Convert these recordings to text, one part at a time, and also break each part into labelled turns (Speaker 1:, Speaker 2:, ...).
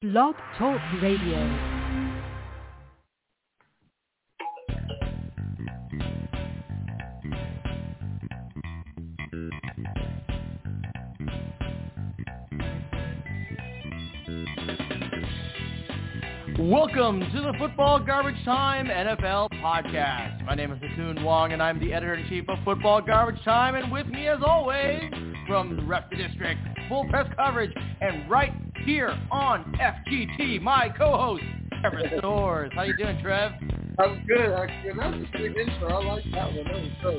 Speaker 1: Blog Talk Radio.
Speaker 2: Welcome to the Football Garbage Time NFL Podcast. My name is Hakun Wong, and I'm the Editor-in-Chief of Football Garbage Time. And with me, as always, from the rest of the district, full press coverage, and right here on FGT, my co-host, Trevor Stores. How you doing, Trev?
Speaker 3: I'm good. That was a good intro. I like that one. That was good.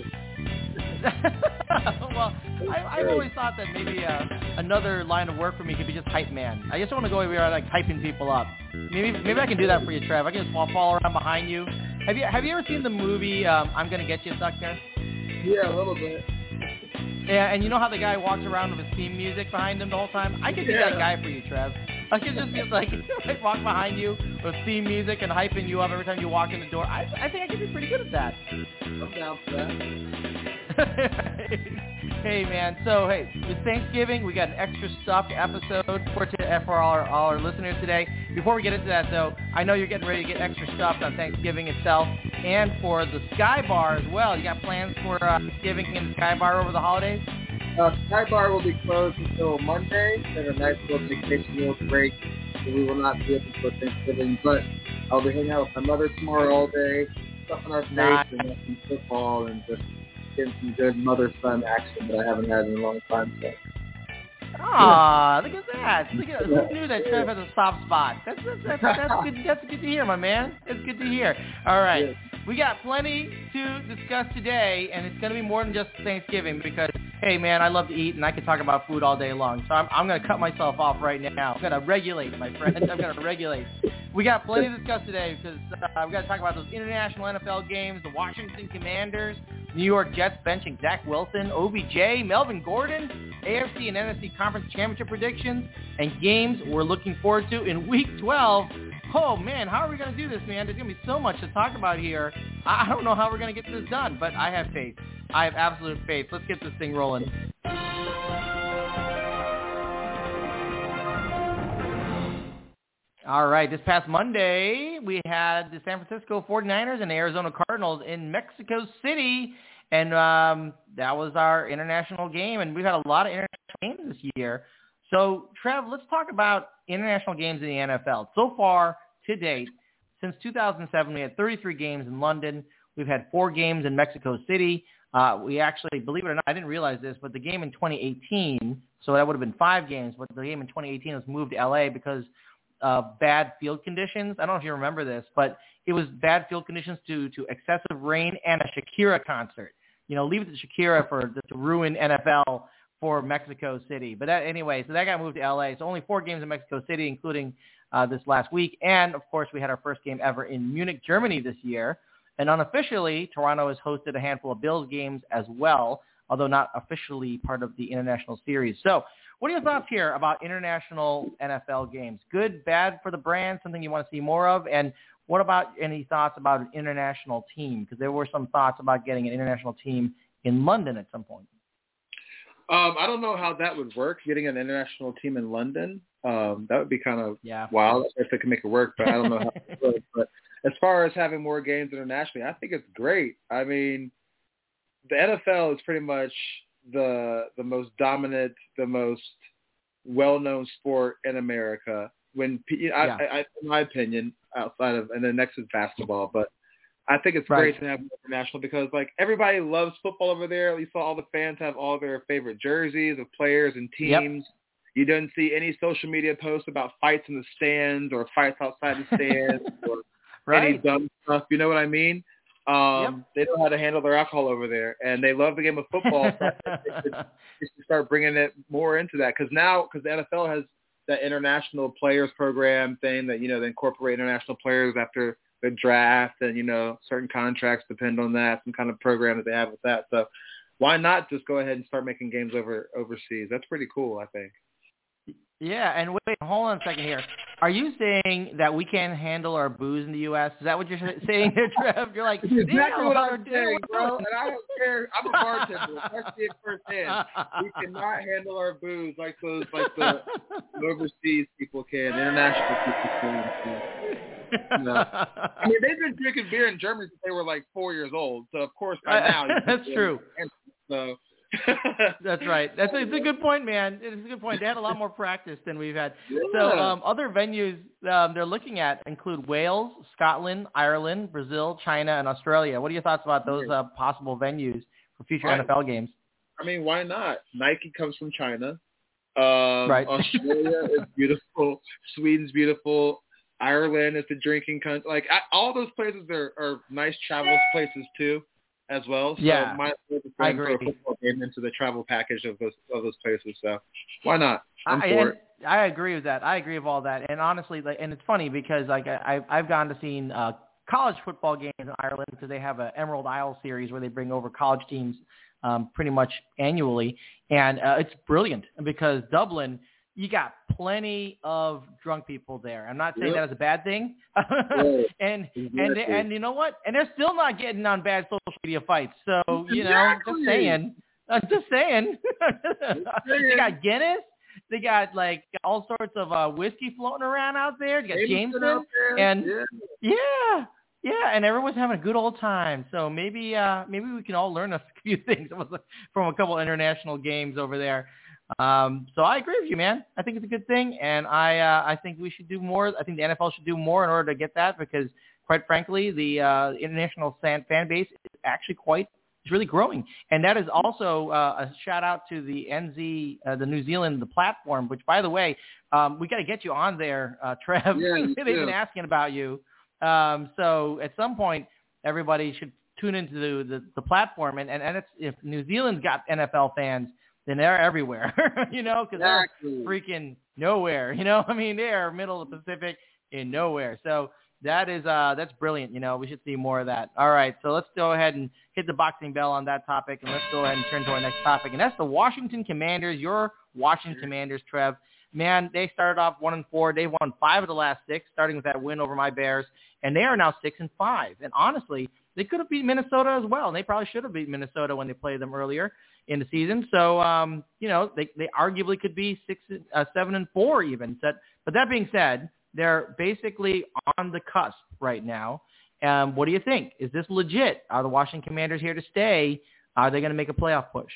Speaker 2: Well, I've always thought that maybe another line of work for me could be just hype man. I just want to go over like hyping people up. Maybe I can do that for you, Trev. I can just follow around behind you. Have you ever seen the movie I'm Gonna Get You, Sucker?
Speaker 3: Yeah, a little bit.
Speaker 2: Yeah, and you know how the guy walks around with his theme music behind him the whole time? I could be that guy for you, Trev. I could just be like walk behind you with theme music and hyping you up every time you walk in the door. I think I could be pretty good at that.
Speaker 3: I'm down for that.
Speaker 2: Hey man, so it's Thanksgiving. We got an extra stuffed episode for all our listeners today. Before we get into that though, I know you're getting ready to get extra stuffed on Thanksgiving itself and for the Sky Bar as well. You got plans for Thanksgiving in the Sky Bar over the holidays?
Speaker 3: Sky Bar will be closed until Monday, and a nice little vacation meal break, so we will not be open for Thanksgiving, but I'll be hanging out with my mother tomorrow all day, stuffing our face and watching football and just getting some good mother-son action that I haven't had in a long time. So.
Speaker 2: Aw, look at that. Who knew that Trev has a soft spot? That's good. That's good to hear, my man. It's good to hear. All right. We got plenty to discuss today, and it's going to be more than just Thanksgiving because, hey, man, I love to eat, and I can talk about food all day long. So I'm going to cut myself off right now. I'm going to regulate, my friend. I'm going to regulate. We got plenty to discuss today because we got to talk about those international NFL games, the Washington Commanders, New York Jets benching Zach Wilson, OBJ, Melvin Gordon, AFC and NFC Conference Championship predictions, and games we're looking forward to in Week 12. Oh, man, how are we going to do this, man? There's going to be so much to talk about here. I don't know how we're going to get this done, but I have faith. I have absolute faith. Let's get this thing rolling. All right, this past Monday, we had the San Francisco 49ers and the Arizona Cardinals in Mexico City, and that was our international game, and we've had a lot of international games this year. So, Trev, let's talk about international games in the NFL. So far, to date, since 2007, we had 33 games in London. We've had 4 games in Mexico City. We actually, believe it or not, I didn't realize this, but the game in 2018, so that would have been 5 games, but the game in 2018 was moved to L.A. because of bad field conditions. I don't know if you remember this, but it was bad field conditions due to excessive rain and a Shakira concert. You know, leave it to Shakira to ruin NFL for Mexico City. But anyway, so that got moved to L.A. So only 4 games in Mexico City, including this last week. And, of course, we had our first game ever in Munich, Germany this year. And unofficially, Toronto has hosted a handful of Bills games as well, although not officially part of the international series. So what are your thoughts here about international NFL games? Good, bad for the brand, something you want to see more of? And what about any thoughts about an international team? Because there were some thoughts about getting an international team in London at some point.
Speaker 3: I don't know how that would work, getting an international team in London. That would be kind of wild if they could make it work, but I don't know how it would. But as far as having more games internationally, I think it's great. I mean, the NFL is pretty much the most dominant, the most well-known sport in America. In my opinion, outside of, and the next is basketball, but I think it's great to have international because, like, everybody loves football over there. You saw all the fans have all their favorite jerseys of players and teams. Yep. You didn't see any social media posts about fights in the stands or fights outside the stands or any dumb stuff. You know what I mean? They know how to handle their alcohol over there, and they love the game of football. So they should start bringing it more into that because the NFL has that international players program thing that, you know, they incorporate international players after the draft, and, you know, certain contracts depend on that, some kind of program that they have with that. So why not just go ahead and start making games overseas? That's pretty cool, I think.
Speaker 2: Yeah, and wait, hold on a second here. Are you saying that we can't handle our booze in the U.S.? Is that what you're saying there, Trev? You're like,
Speaker 3: exactly what I'm saying, bro. And I don't care. I'm a bartender. I see it firsthand. We cannot handle our booze like the overseas people can, international people can. No. I mean, they've been drinking beer in Germany since they were like 4 years old. So of course by now.
Speaker 2: That's true.
Speaker 3: So.
Speaker 2: That's right. It's a good point, man. It's a good point. They had a lot more practice than we've had.
Speaker 3: Yeah.
Speaker 2: So other venues they're looking at include Wales, Scotland, Ireland, Brazil, China, and Australia. What are your thoughts about those possible venues for future NFL games?
Speaker 3: I mean, why not? Nike comes from China.
Speaker 2: Right.
Speaker 3: Australia is beautiful. Sweden's beautiful. Ireland is the drinking country. Like all those places are nice travel places too. As well, so might as well
Speaker 2: I agree.
Speaker 3: Throw a football game into the travel package of those places. So why not? I'm for it.
Speaker 2: I agree with that. I agree with all that. And honestly, and it's funny because I've gone to seen college football games in Ireland because they have an Emerald Isle series where they bring over college teams pretty much annually, and it's brilliant because Dublin. You got plenty of drunk people there. I'm not saying that is a bad thing. and you know what? And they're still not getting on bad social media fights. So, just saying. I'm just saying. They got Guinness. They got like all sorts of whiskey floating around out there. You got Jameson. And and everyone's having a good old time. So maybe we can all learn a few things from a couple international games over there. So I agree with you, man. I think it's a good thing, and I think we should do more. I think the NFL should do more in order to get that because, quite frankly, the international fan base is actually it's really growing, and that is also a shout out to the NZ, the New Zealand, the platform. Which, by the way, we got to get you on there, Trev.
Speaker 3: Yeah,
Speaker 2: They've been asking about you. So at some point, everybody should tune into the platform, and it's, if New Zealand's got NFL fans. Then they're everywhere, because they're freaking nowhere. I mean, they are middle of the Pacific in nowhere. So that's brilliant. We should see more of that. All right, so let's go ahead and hit the boxing bell on that topic, and let's go ahead and turn to our next topic, and that's the Washington Commanders. Your Washington Commanders, Trev. Man, they started off 1-4. They won 5 of the last 6, starting with that win over my Bears, and they are now 6-5. And honestly, they could have beat Minnesota as well, and they probably should have beat Minnesota when they played them earlier in the season. So, they arguably could be 7-4 even. But that being said, they're basically on the cusp right now. What do you think? Is this legit? Are the Washington Commanders here to stay? Are they going to make a playoff push?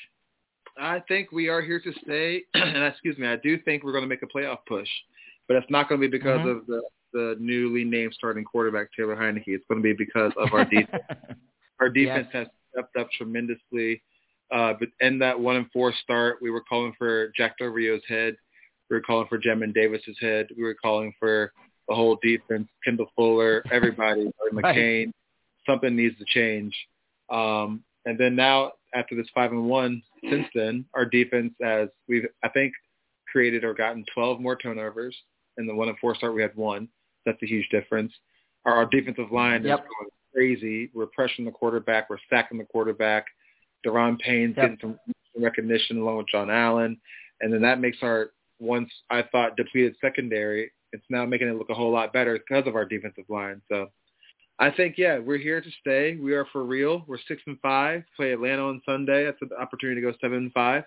Speaker 3: I think we are here to stay. And I do think we're going to make a playoff push. But it's not going to be because of the newly named starting quarterback, Taylor Heineke. It's going to be because of our defense. Our defense has stepped up tremendously. But in that 1-4 start, we were calling for Jack Del Rio's head. We were calling for Jamin Davis's head. We were calling for the whole defense, Kendall Fuller, everybody, McCain. Something needs to change. And then now, after this 5-1, since then, our defense I think, created or gotten 12 more turnovers. In the 1-4 start, we had 1. That's a huge difference. Our defensive line is going crazy. We're pressuring the quarterback. We're sacking the quarterback. Deron Payne's getting some recognition along with John Allen. And then that makes our once I thought depleted secondary, it's now making it look a whole lot better because of our defensive line. So I think, we're here to stay. We are for real. We're 6-5. Play Atlanta on Sunday. That's an opportunity to go 7-5.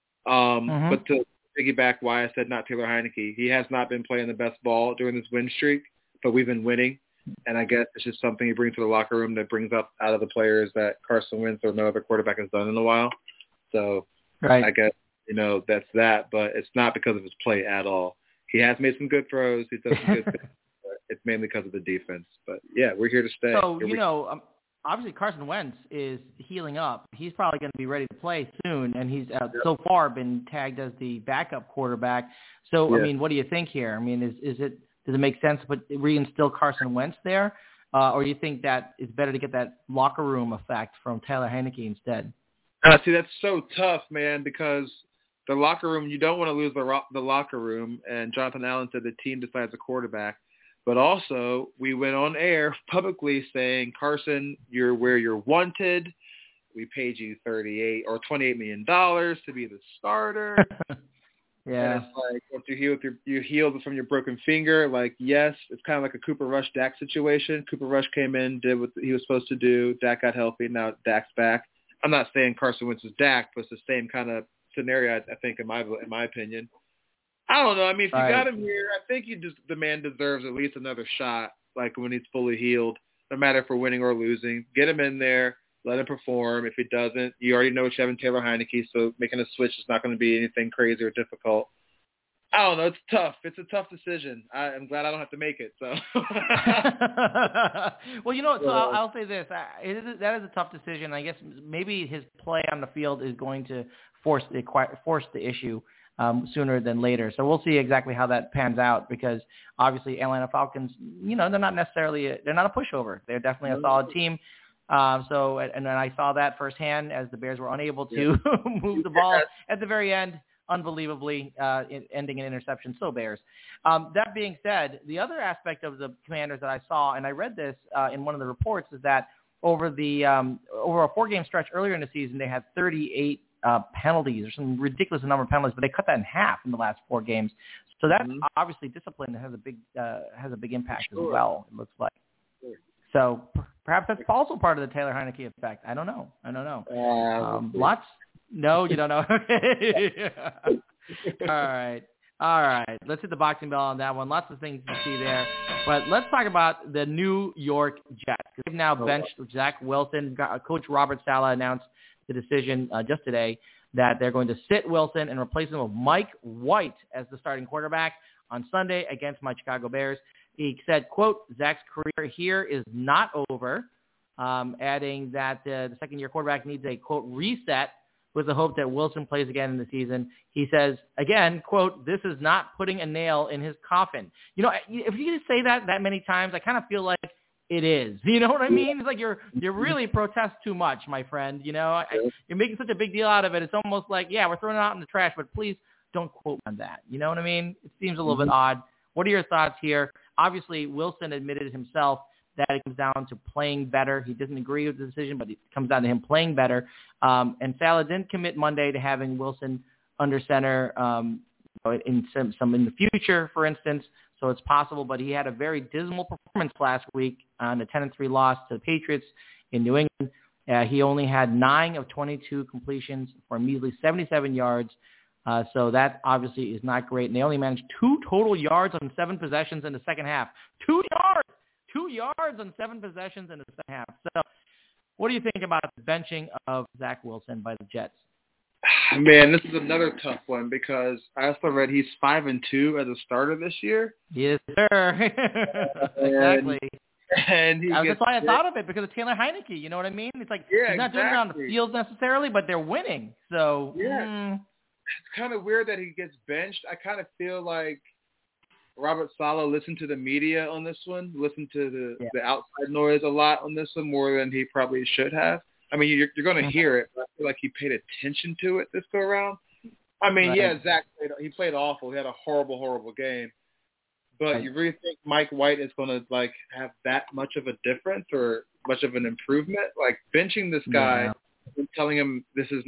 Speaker 3: But to piggyback why I said not Taylor Heineke, he has not been playing the best ball during this win streak, but we've been winning. And I guess it's just something he brings to the locker room that brings up out of the players that Carson Wentz or no other quarterback has done in a while. So I guess, that's that, but it's not because of his play at all. He has made some good throws. He's done some good things. But it's mainly because of the defense. But, we're here to stay.
Speaker 2: So, obviously Carson Wentz is healing up. He's probably going to be ready to play soon, and he's so far been tagged as the backup quarterback. So, I mean, what do you think here? I mean, does it make sense to reinstill Carson Wentz there? Or do you think that it's better to get that locker room effect from Taylor Heineke instead?
Speaker 3: See, that's so tough, man, because the locker room, you don't want to lose the locker room. And Jonathan Allen said the team decides the quarterback. But also, we went on air publicly saying, Carson, you're where you're wanted. We paid you $28 million to be the starter.
Speaker 2: Yeah.
Speaker 3: And it's like once you heal from your broken finger, like yes, it's kind of like a Cooper Rush Dak situation. Cooper Rush came in, did what he was supposed to do. Dak got healthy. Now Dak's back. I'm not saying Carson Wentz is Dak, but it's the same kind of scenario. I think in my opinion. I don't know. I mean, if you got him here, I think the man deserves at least another shot. Like when he's fully healed, no matter if we're winning or losing, get him in there. Let him perform. If he doesn't, you already know what you have in Taylor Heineke, so making a switch is not going to be anything crazy or difficult. I don't know. It's tough. It's a tough decision. I'm glad I don't have to make it. So.
Speaker 2: Well, so I'll say this. That is a tough decision. I guess maybe his play on the field is going to force the issue sooner than later. So we'll see exactly how that pans out because obviously Atlanta Falcons, they're not a pushover. They're definitely a solid team. And then I saw that firsthand as the Bears were unable to move the ball at the very end, unbelievably ending in interception. So Bears. That being said, the other aspect of the Commanders that I saw, and I read this in one of the reports, is that over a 4-game stretch earlier in the season, they had 38 penalties or some ridiculous number of penalties, but they cut that in half in the last 4 games. So that's obviously discipline that has a big impact as well. It looks like. So perhaps that's also part of the Taylor Heineke effect. I don't know. Lots. No, you don't know. Okay. All right. Let's hit the boxing bell on that one. Lots of things to see there. But let's talk about the New York Jets. They've now benched Zach Wilson. Coach Robert Saleh announced the decision just today that they're going to sit Wilson and replace him with Mike White as the starting quarterback on Sunday against my Chicago Bears. He said, quote, Zach's career here is not over, adding that the second-year quarterback needs a, quote, reset with the hope that Wilson plays again in the season. He says, again, quote, this is not putting a nail in his coffin. If you say that many times, I kind of feel like it is. You know what I mean? It's like you're really protest too much, my friend. You're making such a big deal out of it. It's almost like, yeah, we're throwing it out in the trash, but please don't quote on that. You know what I mean? It seems a little bit odd. What are your thoughts here? Obviously, Wilson admitted himself that it comes down to playing better. He doesn't agree with the decision, but it comes down to him playing better. And Saleh didn't commit Monday to having Wilson under center in the future, for instance. So it's possible, but he had a very dismal performance last week on a 10-3 loss to the Patriots in New England. He only had 9 of 22 completions for a measly 77 yards. So that obviously is not great. And they only managed 2 total yards on 7 possessions in the second half. 2 yards! 2 yards on 7 possessions in the second half. So what do you think about the benching of Zach Wilson by the Jets?
Speaker 3: Man, this is another tough one because I also read he's 5-2 as a starter this year.
Speaker 2: Yes, sir. Exactly.
Speaker 3: And
Speaker 2: that's why I thought of it, because of Taylor Heineke. You know what I mean? It's like he's not doing it on the field necessarily, but they're winning. So
Speaker 3: it's kind of weird that he gets benched. I kind of feel like Robert Saleh listened to the media on this one, listened to the outside noise a lot on this one more than he probably should have. I mean, you're going to hear it, but I feel like he paid attention to it this go around. I mean, Zach played awful. He had a horrible, horrible game. But you really think Mike White is going to have that much of a difference or much of an improvement? Like benching this guy and telling him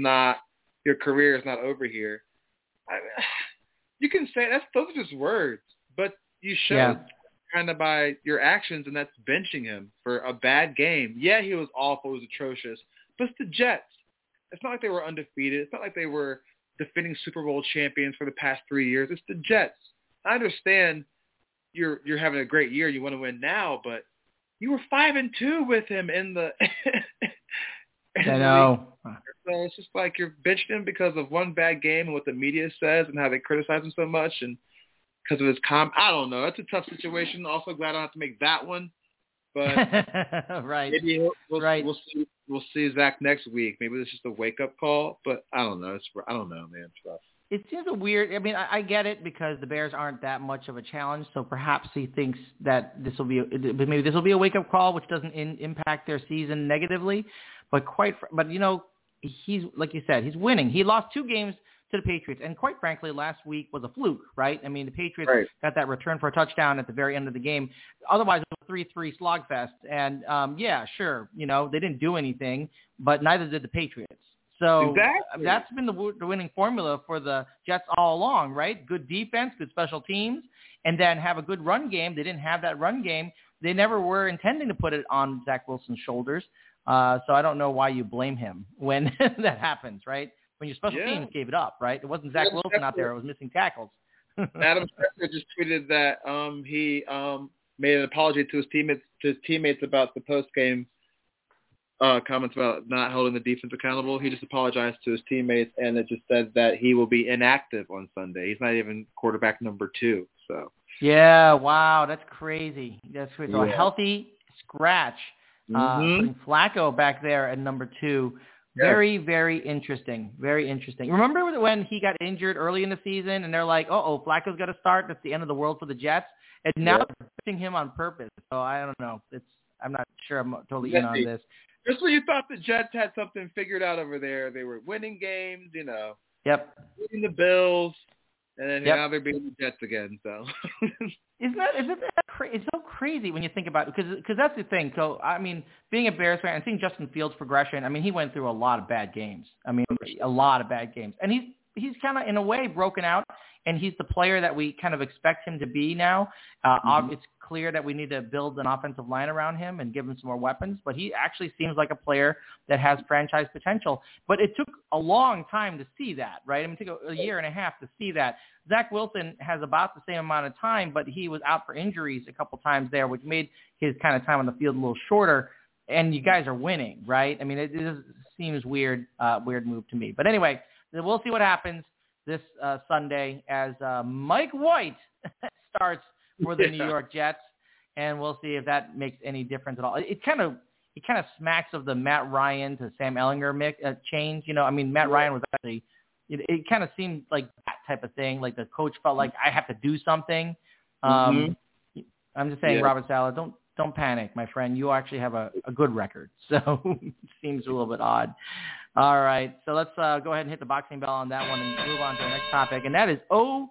Speaker 3: your career is not over here. I mean, you can say those are just words, but you showed kind of by your actions, and that's benching him for a bad game. Yeah, he was awful. It was atrocious. But it's the Jets. It's not like they were undefeated. It's not like they were defending Super Bowl champions for the past 3 years. It's the Jets. I understand you're having a great year. You want to win now, but you were 5-2 with him in the
Speaker 2: I know.
Speaker 3: So it's just like you're benching him because of one bad game and what the media says and how they criticize him so much and because of his I don't know. It's a tough situation. Also glad I don't have to make that one. But maybe we'll see Zach next week. Maybe it's just a wake-up call. But I don't know. I don't know, man. It's rough.
Speaker 2: It seems weird. I mean, I get it because the Bears aren't that much of a challenge. So perhaps he thinks that this will be a wake-up call, which doesn't impact their season negatively. But he's like you said, he's winning. He lost 2 games to the Patriots, and quite frankly, last week was a fluke, right? I mean, the Patriots got that return for a touchdown at the very end of the game. Otherwise, it was a 3-3 slogfest. And sure, they didn't do anything, but neither did the Patriots. So that's been the winning formula for the Jets all along, right? Good defense, good special teams, and then have a good run game. They didn't have that run game. They never were intending to put it on Zach Wilson's shoulders. So I don't know why you blame him when that happens, right? When your special teams gave it up, right? It wasn't Zach Wilson out there. It was missing tackles.
Speaker 3: Adam Schefter just tweeted that he made an apology to his teammates about the post-game comments about not holding the defense accountable. He just apologized to his teammates, and it just said that he will be inactive on Sunday. He's not even quarterback number 2. So.
Speaker 2: Yeah, wow, that's crazy. That's crazy. So a healthy scratch, putting Flacco back there at number 2. Very, very interesting. Very interesting. Remember when he got injured early in the season, and they're like, Flacco's got to start. That's the end of the world for the Jets. And now they're pushing him on purpose. So I don't know. I'm not sure I'm totally in on this.
Speaker 3: Just when you thought the Jets had something figured out over there, they were winning games,
Speaker 2: Yep.
Speaker 3: Beating the Bills, and then now they're beating the Jets again. So
Speaker 2: Isn't that it's so crazy when you think about it, because that's the thing. So I mean, being a Bears fan and seeing Justin Fields' progression, I mean, he went through a lot of bad games. I mean, a lot of bad games, and he's kind of in a way broken out, and he's the player that we kind of expect him to be now. It's clear that we need to build an offensive line around him and give him some more weapons, but he actually seems like a player that has franchise potential. But it took a long time to see that, right? I mean, it took a year and a half to see that. Zach Wilson has about the same amount of time, but he was out for injuries a couple times there, which made his kind of time on the field a little shorter. And you guys are winning, right? I mean, it just seems weird move to me. But anyway, we'll see what happens this Sunday as Mike White starts for the New York Jets, and we'll see if that makes any difference at all. It kind of smacks of the Matt Ryan to Sam Ehlinger change. I mean, Matt Ryan was actually it kind of seemed like that type of thing. Like the coach felt like I have to do something. I'm just saying, Robert Saleh, don't panic, my friend. You actually have a good record, so it seems a little bit odd. All right, so let's go ahead and hit the boxing bell on that one and move on to the next topic, and that is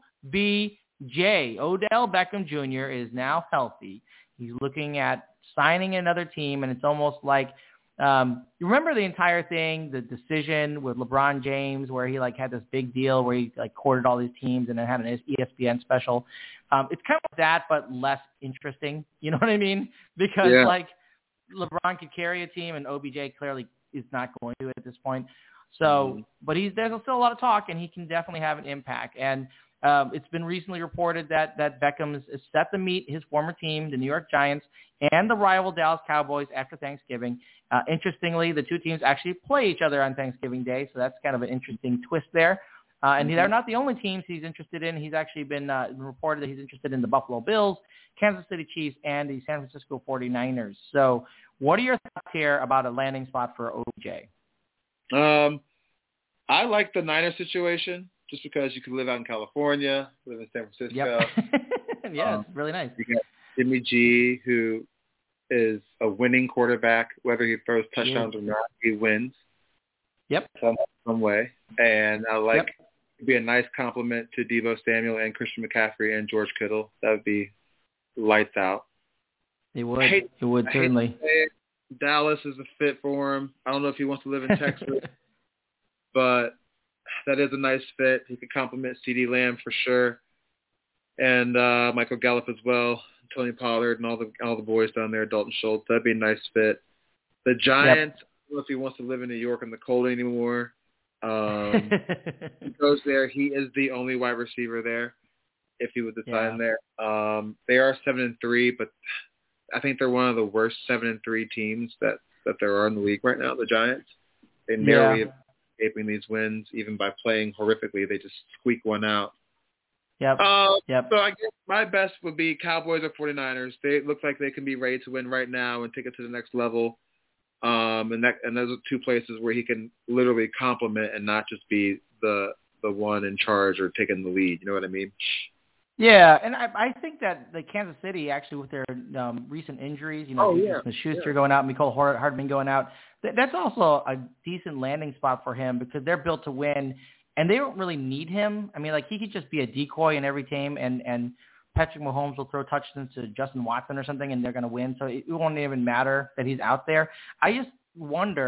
Speaker 2: OBJ. Odell Beckham Jr. is now healthy. He's looking at signing another team, and it's almost like you remember the entire thing, the decision with LeBron James where he had this big deal where he courted all these teams and then had an ESPN special. It's kind of like that, but less interesting. You know what I mean? Because LeBron could carry a team and OBJ clearly is not going to at this point. So, but there's still a lot of talk, and he can definitely have an impact. And it's been recently reported that Beckham is set to meet his former team, the New York Giants, and the rival Dallas Cowboys after Thanksgiving. Interestingly, the two teams actually play each other on Thanksgiving Day, so that's kind of an interesting twist there. And they're not the only teams he's interested in. He's actually been reported that he's interested in the Buffalo Bills, Kansas City Chiefs, and the San Francisco 49ers. So what are your thoughts here about a landing spot for OBJ?
Speaker 3: I like the Niners situation just because you can live out in California, live in San Francisco.
Speaker 2: Yep. Yeah, it's really nice.
Speaker 3: You got Jimmy G, who is a winning quarterback. Whether he throws touchdowns or not, he wins.
Speaker 2: Yep.
Speaker 3: Some way. And I like it'd be a nice compliment to Deebo Samuel and Christian McCaffrey and George Kittle. That would be lights out.
Speaker 2: It would. It would certainly.
Speaker 3: Dallas is a fit for him. I don't know if he wants to live in Texas, but that is a nice fit. He could complement CeeDee Lamb for sure, and Michael Gallup as well, Tony Pollard, and all the boys down there, Dalton Schultz. That'd be a nice fit. The Giants. I don't know if he wants to live in New York in the cold anymore. He goes there. He is the only wide receiver there. If he was to sign there, they are 7-3, but I think they're one of the worst 7-3 teams that there are in the league right now. The Giants, they narrowly escaping these wins, even by playing horrifically. They just squeak one out.
Speaker 2: Yep.
Speaker 3: So I guess my best would be Cowboys or 49ers. They look like they can be ready to win right now and take it to the next level. And those are two places where he can literally complement and not just be the one in charge or taking the lead. You know what I mean?
Speaker 2: Yeah, and I think that the Kansas City, actually, with their recent injuries, Smith-Schuster going out, Mecole Hardman going out, that's also a decent landing spot for him because they're built to win, and they don't really need him. I mean, he could just be a decoy in every team, and Patrick Mahomes will throw touchdowns to Justin Watson or something, and they're going to win. So it won't even matter that he's out there. I just wonder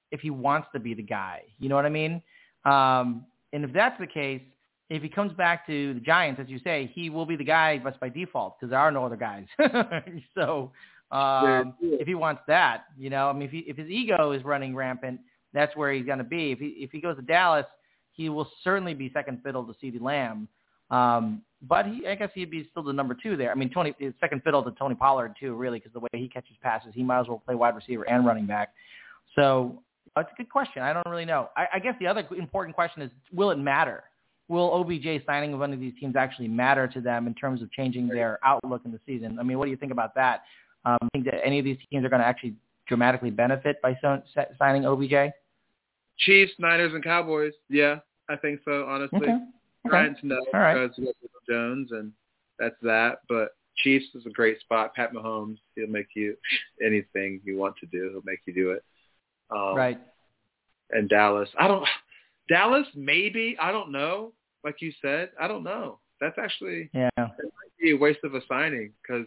Speaker 2: if he wants to be the guy. You know what I mean? And if that's the case, if he comes back to the Giants, as you say, he will be the guy just by default because there are no other guys. So if he wants that, you know, I mean, if his ego is running rampant, that's where he's going to be. If he goes to Dallas, he will certainly be second fiddle to CeeDee Lamb. But I guess he'd be still the number 2 there. I mean, second fiddle to Tony Pollard too, really, because the way he catches passes, he might as well play wide receiver and running back. So it's a good question. I don't really know. I guess the other important question is, will it matter? Will OBJ signing of one of these teams actually matter to them in terms of changing their outlook in the season? I mean, what do you think about that? Think that any of these teams are going to actually dramatically benefit by signing OBJ?
Speaker 3: Chiefs, Niners, and Cowboys. Yeah, I think so, honestly.
Speaker 2: Okay.
Speaker 3: Giants, no,
Speaker 2: all right.
Speaker 3: because we got Jones, and that's that. But Chiefs is a great spot. Pat Mahomes, he'll make you anything you want to do. He'll make you do it.
Speaker 2: Right.
Speaker 3: And Dallas, maybe. I don't know. Like you said, I don't know. That's actually it might be a waste of a signing because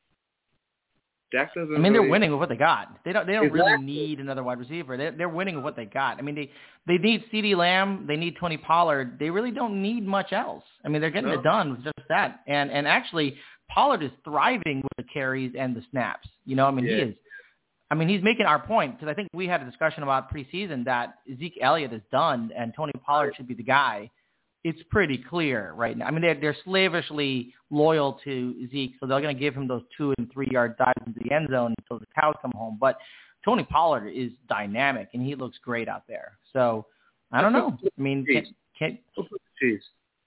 Speaker 3: Dak doesn't.
Speaker 2: I mean,
Speaker 3: really...
Speaker 2: they're winning with what they got. They don't
Speaker 3: exactly.
Speaker 2: really need another wide receiver. They're winning with what they got. I mean, they need CeeDee Lamb. They need Tony Pollard. They really don't need much else. I mean, they're getting it done with just that. And actually, Pollard is thriving with the carries and the snaps. You know, I mean, he is. I mean, he's making our point because I think we had a discussion about preseason that Zeke Elliott is done and Tony Pollard should be the guy. It's pretty clear right now. I mean, they're slavishly loyal to Zeke, so they're going to give him those 2- and 3-yard dives into the end zone until the cows come home. But Tony Pollard is dynamic, and he looks great out there. So, I don't know. I mean,
Speaker 3: Chiefs.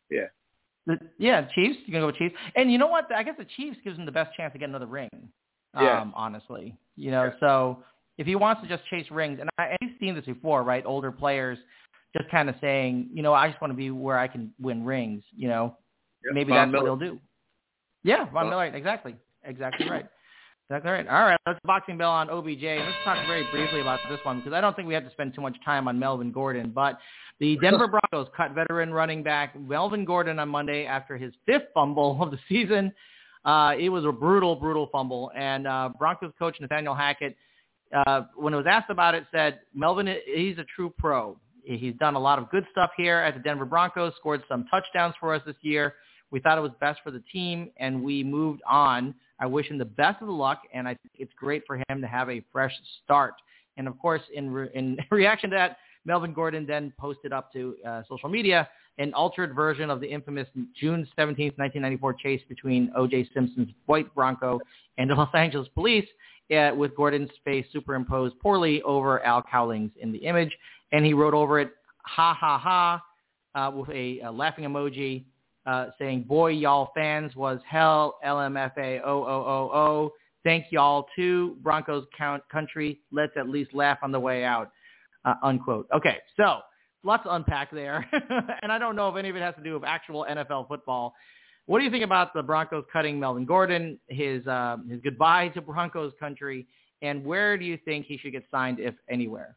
Speaker 3: Yeah.
Speaker 2: Chiefs. You're going to go with Chiefs. And you know what? I guess the Chiefs gives him the best chance to get another ring, honestly. You know, so if he wants to just chase rings, and I've seen this before, right, older players – just kind of saying, you know, I just want to be where I can win rings, you know. Maybe that's what he'll do. Yeah, Von Miller, exactly. Exactly right. Exactly right. All right, let's boxing bell on OBJ. Let's talk very briefly about this one because I don't think we have to spend too much time on Melvin Gordon. But the Denver Broncos cut veteran running back Melvin Gordon on Monday after his 5th fumble of the season. It was a brutal, brutal fumble. And Broncos coach Nathaniel Hackett, when it was asked about it, said, Melvin, he's a true pro. He's done a lot of good stuff here at the Denver Broncos, scored some touchdowns for us this year. We thought it was best for the team, and we moved on. I wish him the best of the luck, and I think it's great for him to have a fresh start. And, of course, in reaction to that, Melvin Gordon then posted up to social media an altered version of the infamous June 17th, 1994 chase between O.J. Simpson's white Bronco and the Los Angeles police, with Gordon's face superimposed poorly over Al Cowling's in the image. And he wrote over it, ha, ha, ha, with a laughing emoji saying, boy, y'all fans was hell, LMFAO. Thank y'all too, Broncos country. Let's at least laugh on the way out, unquote. Okay, so lots to unpack there. And I don't know if any of it has to do with actual NFL football. What do you think about the Broncos cutting Melvin Gordon, his goodbye to Broncos country, and where do you think he should get signed, if anywhere?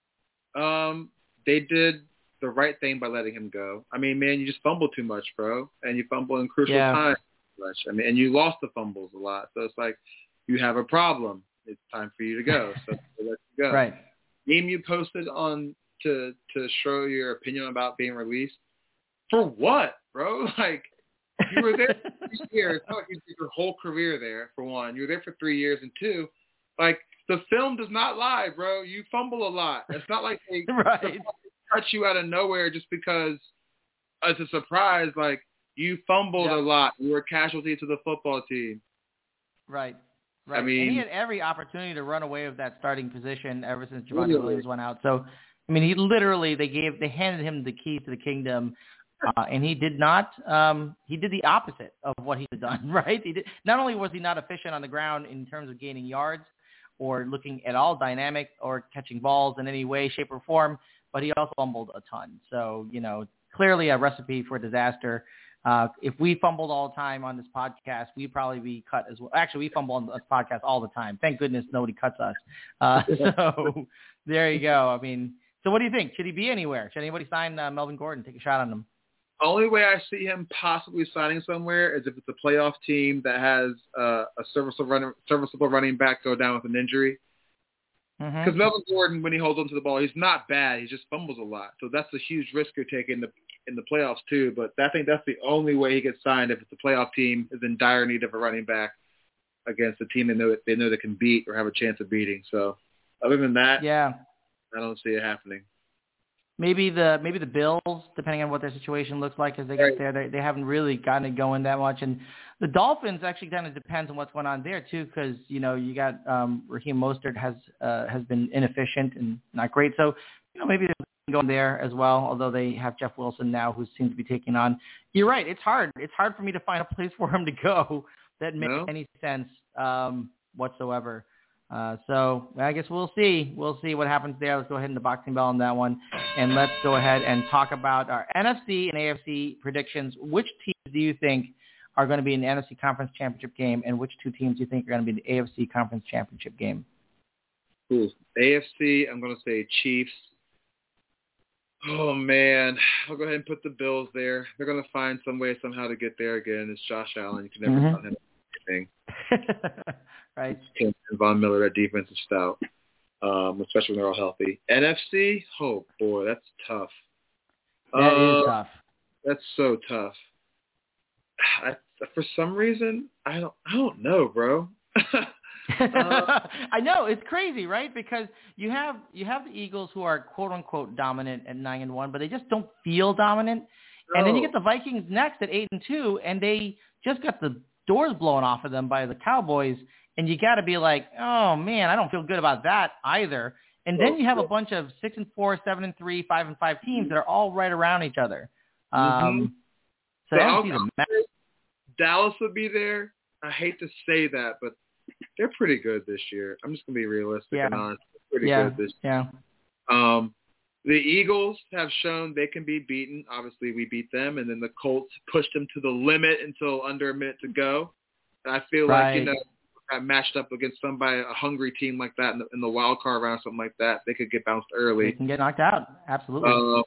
Speaker 3: They did the right thing by letting him go. I mean, man, you just fumble too much, bro, and you fumble in crucial times too much. I mean, and you lost the fumbles a lot, so it's like you have a problem. It's time for you to go. So let you go.
Speaker 2: Right.
Speaker 3: Meme you posted on to show your opinion about being released. For what, bro? Like, you were there for 3 years. It's not like you did your whole career there, for one. You were there for 3 years, and two, like, the film does not lie, bro. You fumble a lot. It's not like they cut you out of nowhere just because it's a surprise. Like, you fumbled a lot. You were a casualty to the football team.
Speaker 2: Right.
Speaker 3: I mean,
Speaker 2: and he had every opportunity to run away with that starting position ever since Javonte Williams went out. So, I mean, he literally, they handed him the keys to the kingdom, and he did not. He did the opposite of what he had done. Right. He did. Not only was he not efficient on the ground in terms of gaining yards, or looking at all dynamic or catching balls in any way, shape, or form, but he also fumbled a ton. So, you know, clearly a recipe for disaster. If we fumbled all the time on this podcast, we'd probably be cut as well. Actually, we fumble on this podcast all the time. Thank goodness nobody cuts us. So there you go. I mean, so what do you think? Should he be anywhere? Should anybody sign Melvin Gordon, take a shot on him?
Speaker 3: Only way I see him possibly signing somewhere is if it's a playoff team that has a serviceable running back go down with an injury. Because Melvin Gordon, when he holds onto the ball, he's not bad. He just fumbles a lot. So that's a huge risk you're taking in the playoffs too. But I think that's the only way he gets signed if it's a playoff team is in dire need of a running back against a team they know they can beat or have a chance of beating. So other than that, I don't see it happening.
Speaker 2: Maybe the Bills, depending on what their situation looks like as they get there, they haven't really gotten it going that much. And the Dolphins actually kind of depends on what's going on there too, because you got Raheem Mostert has been inefficient and not great. So maybe they're going there as well. Although they have Jeff Wilson now, who seems to be taking on. You're right. It's hard. It's hard for me to find a place for him to go that makes any sense whatsoever. So I guess we'll see. We'll see what happens there. Let's go ahead and the boxing bell on that one. And let's go ahead and talk about our NFC and AFC predictions. Which teams do you think are going to be in the NFC Conference Championship game, and which two teams do you think are going to be in the AFC Conference Championship game?
Speaker 3: Ooh, AFC, I'm going to say Chiefs. Oh, man. I'll go ahead and put the Bills there. They're going to find some way somehow to get there again. It's Josh Allen. You can never tell him anything.
Speaker 2: Right.
Speaker 3: And Von Miller, that defense is stout, especially when they're all healthy. NFC, oh boy, that's tough.
Speaker 2: That is tough.
Speaker 3: That's so tough. For some reason, I don't know, bro.
Speaker 2: I know, it's crazy, right? Because you have the Eagles, who are quote unquote dominant at 9-1, but they just don't feel dominant. No. And then you get the Vikings next at 8-2, and they just got the doors blown off of them by the Cowboys. And you got to be like, oh man, I don't feel good about that either. And then you have a bunch of 6-4, 7-3, 5-5 teams that are all right around each other. So
Speaker 3: Dallas would be there. I hate to say that, but they're pretty good this year. I'm just gonna be realistic and honest. They're pretty good this year. Yeah. The Eagles have shown they can be beaten. Obviously, we beat them, and then the Colts pushed them to the limit until under a minute to go. And I feel like got matched up against somebody, a hungry team like that in the wild card round, something like that, they could get bounced early.
Speaker 2: They can get knocked out. Absolutely.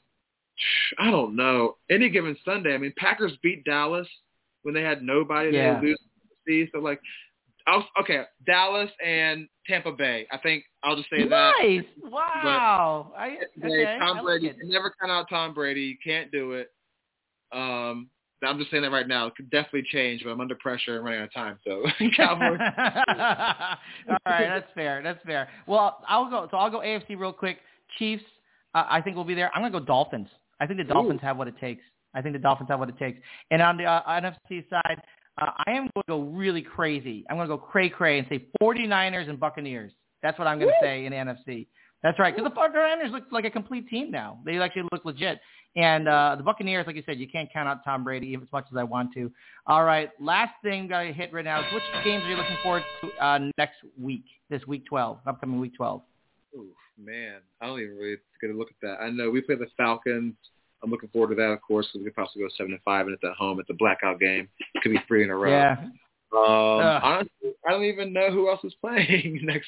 Speaker 3: I don't know. Any given Sunday, I mean, Packers beat Dallas when they had nobody. They lose. So, Dallas and Tampa Bay. I think I'll just say that.
Speaker 2: Nice. Wow.
Speaker 3: Tom Brady. You never count out Tom Brady. You can't do it. I'm just saying that right now. It could definitely change, but I'm under pressure and running out of time. So, Cowboys.
Speaker 2: All right, that's fair. That's fair. Well, I'll go AFC real quick. Chiefs, I think will be there. I'm going to go Dolphins. I think the Dolphins have what it takes. And on the NFC side, I am going to go really crazy. I'm going to go cray-cray and say 49ers and Buccaneers. That's what I'm going to say in the NFC. That's right, because the 49ers look like a complete team now. They actually look legit. And the Buccaneers, like you said, you can't count out Tom Brady as much as I want to. All right, last thing got to hit right now is which games are you looking forward to next week, this week 12, upcoming week 12?
Speaker 3: Oh, man, I don't even really get a look at that. I know we play the Falcons. I'm looking forward to that, of course, because we could possibly go 7-5, and it's at home. It's a blackout game. It could be 3 in a row.
Speaker 2: Yeah.
Speaker 3: Honestly, I don't even know who else is playing next.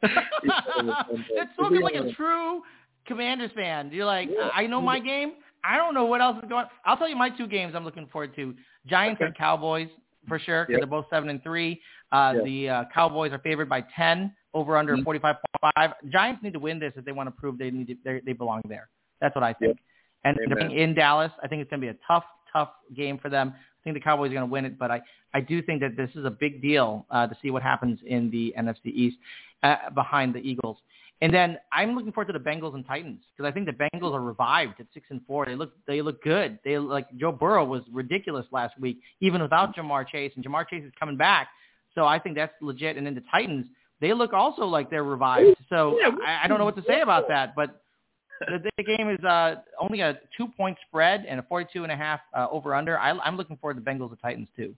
Speaker 2: It's looking like a true Commanders fan. You're like, I know my game. I don't know what else is going on. I'll tell you my two games I'm looking forward to. Giants and Cowboys, for sure, because they're both 7-3. The Cowboys are favored by 10, over under 45.5. Giants need to win this if they want to prove they belong there. That's what I think. And in Dallas, I think it's going to be a tough game for them. I think the Cowboys are going to win it, but I do think that this is a big deal to see what happens in the NFC East behind the Eagles. And then I'm looking forward to the Bengals and Titans because I think the Bengals are revived at 6-4. They look good. Joe Burrow was ridiculous last week, even without Jamar Chase, and Jamar Chase is coming back. So I think that's legit. And then the Titans, they look also like they're revived. So I don't know what to say about that, but the game is only a 2-point spread and a 42.5 over-under. I'm looking forward to Bengals and Titans, too.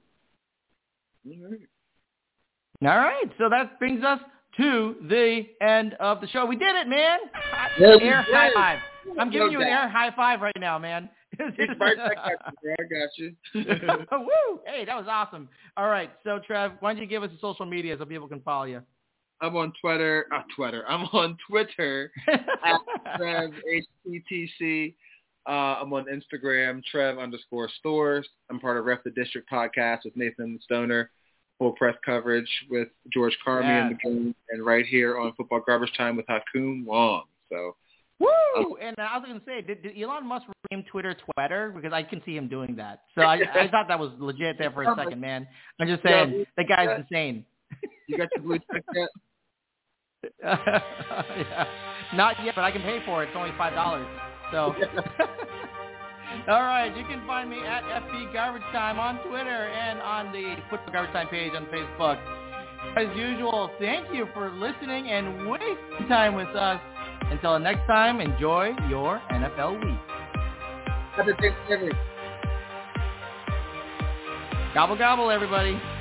Speaker 2: All right. So that brings us to the end of the show. We did it, man. Air high five. I'm giving you an air high five right now, man.
Speaker 3: Right back at you, bro. I got you.
Speaker 2: Woo! Hey, that was awesome. All right. So, Trev, why don't you give us the social media so people can follow you?
Speaker 3: I'm on Twitter. I'm on Twitter at TrevHTTC. I'm on Instagram, Trev_stores. I'm part of Ref the District podcast with Nathan Stoner. full press coverage with George Carmi and the game, and right here on Football Garbage Time with Hakeem Wong. So,
Speaker 2: woo! And I was going to say, did Elon Musk rename Twitter Twitter? Because I can see him doing that. So I thought that was legit there for a second, man. I'm just saying, that guy's insane.
Speaker 3: You got your blue check yet?
Speaker 2: Yeah. Not yet, but I can pay for it. It's only $5. So, all right. You can find me at FB Garbage Time on Twitter and on the Football Garbage Time page on Facebook. As usual, thank you for listening and wasting time with us. Until next time, enjoy your NFL week.
Speaker 3: Happy Thanksgiving.
Speaker 2: Gobble, gobble, everybody.